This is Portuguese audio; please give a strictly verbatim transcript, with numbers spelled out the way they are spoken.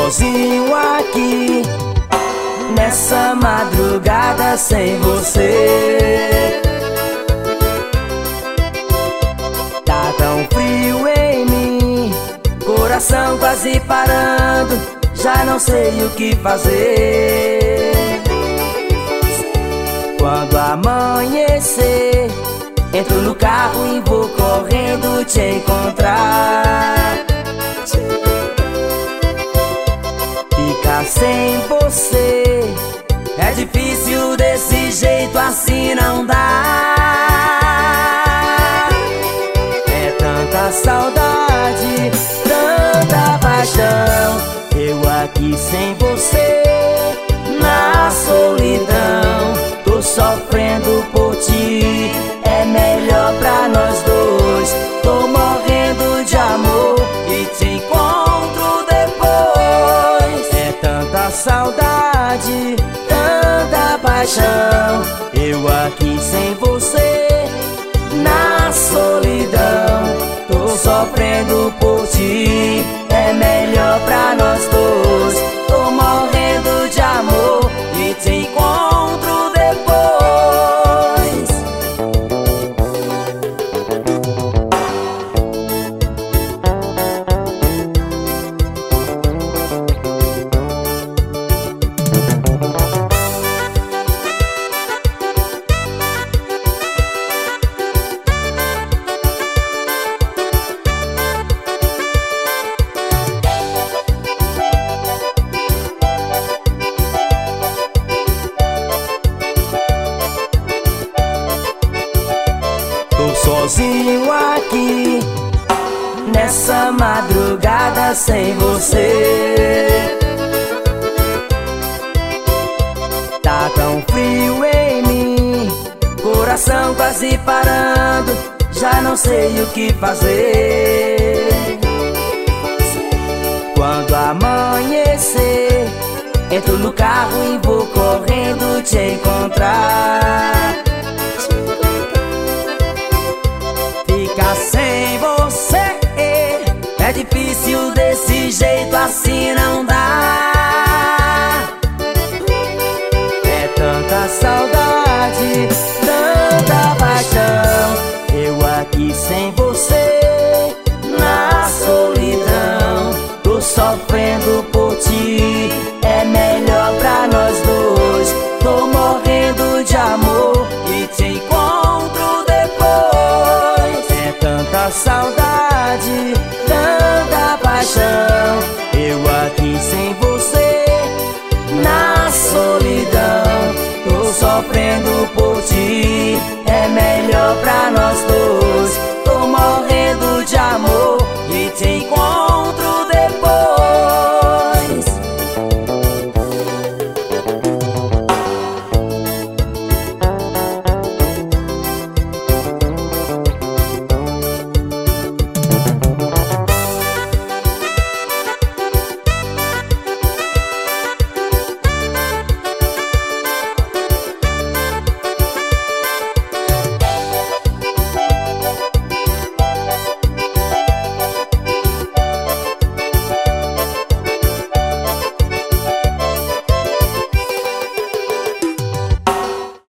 sozinho aqui nessa madrugada sem você. Tá tão frio em mim, coração quase parando, já não sei o que fazer. Quando amanhecer, entro no carro e vou correndo te encontrar. Ficar sem você é difícil, desse jeito assim não dá. É tanta saudade, tanta paixão, eu aqui sem você, na solidão. Tô sofrendo por ti, é melhor pra nós dois. Tô morrendo de amor e te encontro depois. É tanta saudade, tanta paixão, eu aqui sem você, na solidão. Tô sofrendo por ti, é melhor pra nós dois. Tô morrendo de amor e te encontro depois. Tô sozinho aqui nessa madrugada sem você. Tá tão frio em mim, coração quase parando, já não sei o que fazer. Quando amanhecer, entro no carro e vou correndo te encontrar. Ficar sem você é difícil, desse jeito assim não dá. É tanta saudade, tanta paixão, eu aqui sem você, na solidão. Tô sofrendo por ti, é melhor pra nós dois. Tô morrendo de amor e te encontro depois. É tanta saudade, tanta paixão, eu aqui sem você, na solidão. Tô sofrendo por ti,